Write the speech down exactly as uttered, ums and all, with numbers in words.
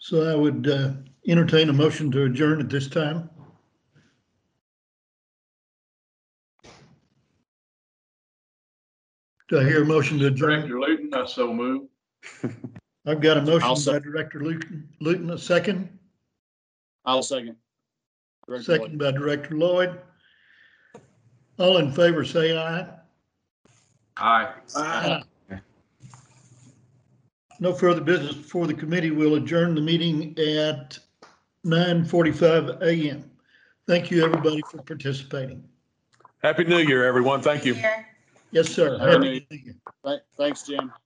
So I would uh, entertain a motion to adjourn at this time. Do I hear a motion to adjourn? Director Luton, I so move. I've got a I'll motion by sec- Director Luton, Luton, a second, I'll second. Director second Lloyd. by Director Lloyd. All in favor, say aye. Aye. Aye. No further business before the committee. Will adjourn the meeting at nine forty-five a m Thank you, everybody, for participating. Happy New Year, everyone. Thank you. Yes, sir. Happy Happy New New Year. Th- Thanks, Jim.